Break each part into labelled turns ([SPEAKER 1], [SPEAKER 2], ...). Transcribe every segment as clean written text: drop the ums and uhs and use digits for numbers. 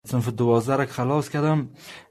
[SPEAKER 1] صنف 12 را خلاص کردم،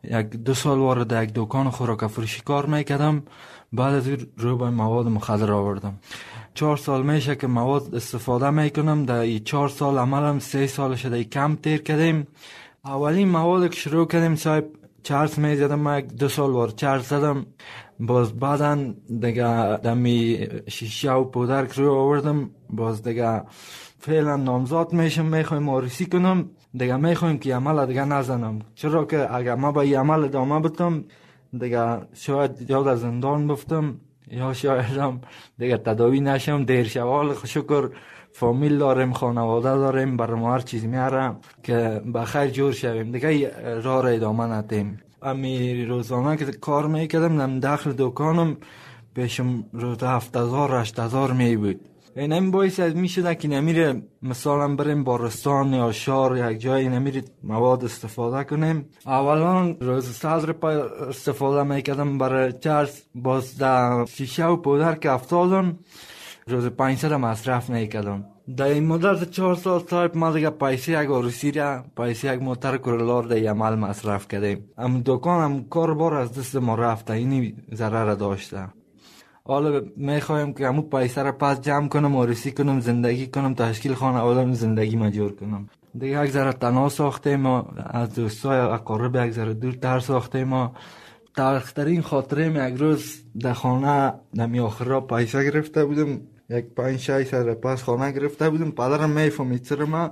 [SPEAKER 1] 2 سال وارد یک دکان خوراک فروشی کار میکردم. بعد از رو به مواد مخدر آوردم. 4 سال میشه که مواد استفاده میکنم. در این 4 سال عملم 3 سال شده کم تیر کردیم. اولین مواد که شروع کردیم صاحب چرس میزدم، من 2 سال وارد چرس زدم. باز بعدا دیگه دمی شیشه و پودر که رو آوردم. باز دیگه فعلا نامزاد میشم، میخوایم مارسی کنم دیگه، میخوایم که عمل دیگه نزنم، چرا که اگر ما با این عمل ادامه بدم دیگه شاید یا در زندان بفتم یا شاید هم دیگه تداوی نشم. دیر شوال شکر فامیل داریم، خانواده داریم، برای ما هر چیز میاره که بخیر جور شویم دیگه، راه را ادامه ندیم. امی روزانه که کار میکردم نم داخل دکانم پیشم روز 7000-8000 می بود. این هم باعث از میشده که نمیره مثلا بریم بارستان یا شهر یک جایی نمیره مواد استفاده کنیم. اولا روز 100 روپیه استفاده میکردم برای چرس، باز در شیشه و پودر که افتادم روز 500 مصرف میکردم. در این مدت 4 سال صاحب ما دیگه پیسه یک عروسی را، پیسه یک موتر کرولار در عمل مصرف کردیم. ام دکان هم کار بار از دست ما رفته، اینی ضرر داشته. حالا میخوایم که همون پیسه را پس جمع کنم، عروسی کنم، زندگی کنم، تشکیل خانواده زندگی مجور کنم. دیگه یک ذره تنها ساخته ما، از دوستای اقارب یک ذره دور تر ساخته ما. تلخترین خاطره یک روز در خانه نمی آخر را پیسه گرفته بودم، یک 5-6 پس خانه گرفته بودم. پدرم میفهمید سر ما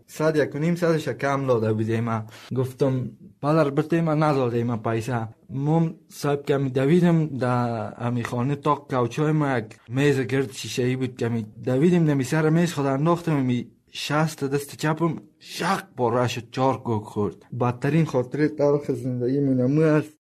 [SPEAKER 1] 100-1.5 کم داده بوده. ما گفتم پدر برته ما نداده ما پیسه. مم صاحب کمی دویدم در امی خانه تا کوچای ما یک میز گرد شیشه‌ای بود، کمی دویدم نمی سر میز خود انداختم، می شست دست چپم شق پاره شد، 4 کوک خورد. بدترین خاطره تلخ زندگی منم است.